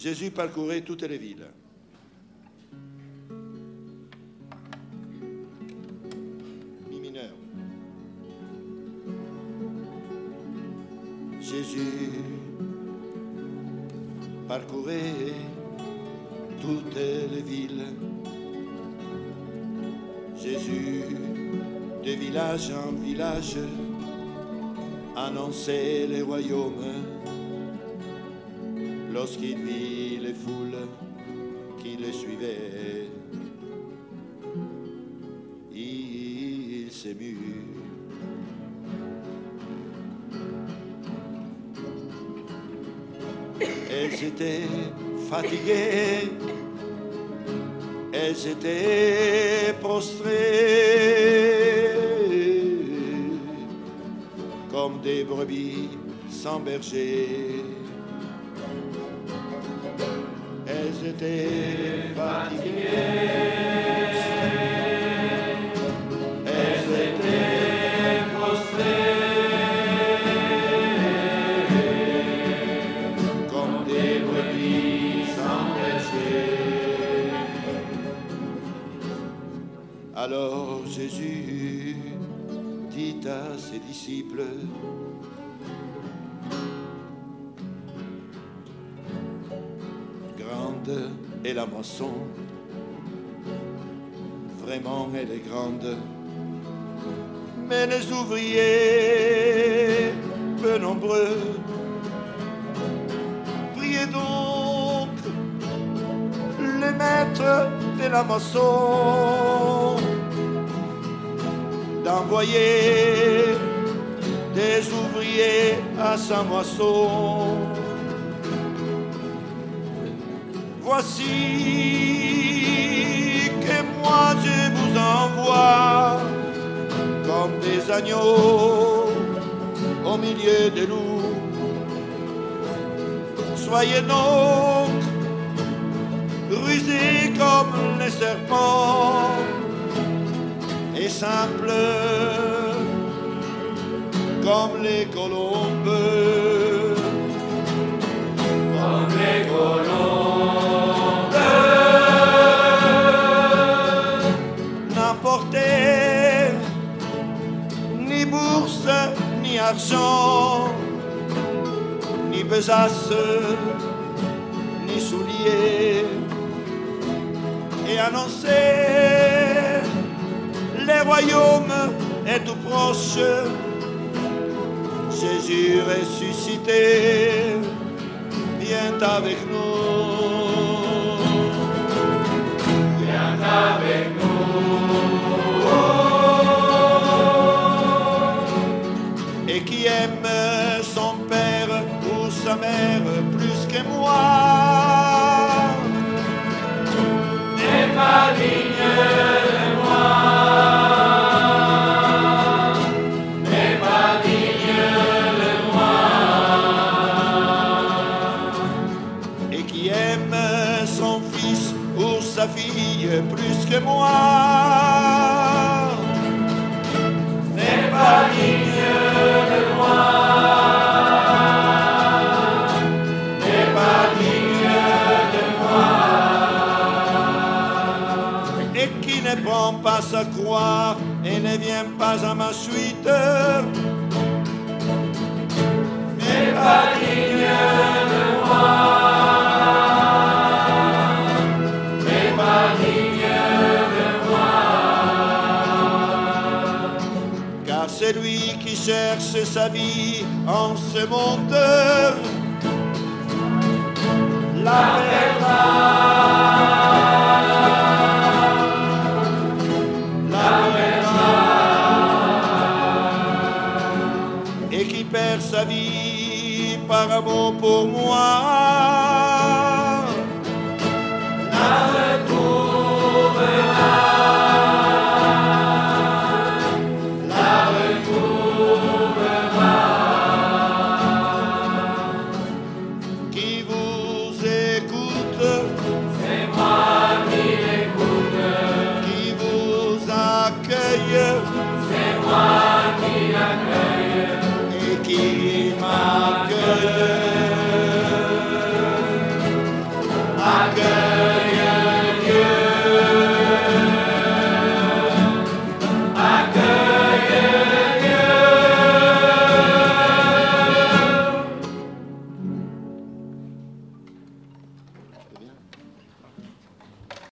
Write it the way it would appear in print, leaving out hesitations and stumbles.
Jésus parcourait toutes les villes. Mi mineur. Jésus parcourait toutes les villes. Jésus, de village en village, annonçait les royaumes. Lorsqu'il vit les foules qui le suivaient, il s'émut. Elles étaient fatiguées, elles étaient prostrées, comme des brebis sans berger. Elles étaient fatiguées, elles étaient prostrées, comme des brebis sans berger. Alors Jésus dit à ses disciples: et la moisson, vraiment elle est grande, mais les ouvriers peu nombreux. Priez donc les maîtres de la moisson d'envoyer des ouvriers à sa moisson. Voici que moi je vous envoie comme des agneaux au milieu des loups. Soyez donc rusés comme les serpents et simples comme les colombes. Comme les colombes. N'emportez ni bourse, ni argent, ni besace, ni souliers, et annoncez les royaumes est tout proche. Jésus ressuscité vient avec nous. Viens avec nous. Et qui aime son père ou sa mère plus que moi n'est pas digne de moi. N'est pas digne de moi. Et qui aime son fils ou sa fille plus que moi n'est pas digne de moi. N'est pas digne de moi. Et qui ne prend pas sa croix et ne vient pas à ma suite n'est pas digne de moi. N'est pas digne de moi. Car celui qui cherche sa vie en ce monde la perdra. La perdra. Et qui perd sa vie par amour pour moi la